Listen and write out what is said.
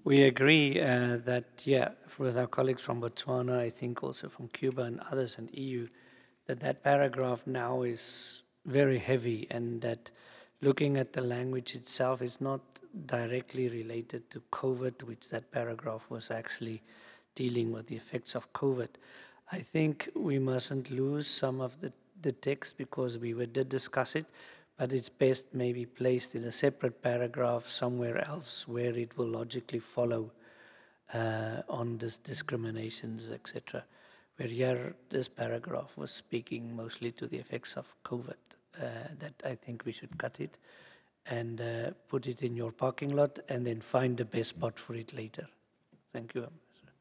We agree that, yeah, with our colleagues from Botswana, I think also from Cuba and others and EU, that that paragraph now is very heavy, and that looking at the language itself is not directly related to COVID, which that paragraph was actually dealing with the effects of COVID. I think we mustn't lose some of the text because did discuss it, but it's best maybe placed in a separate paragraph somewhere else where it will logically follow on this discriminations, etc. Where here this paragraph was speaking mostly to the effects of COVID, that I think we should cut it and put it in your parking lot and then find the best spot for it later. Thank you.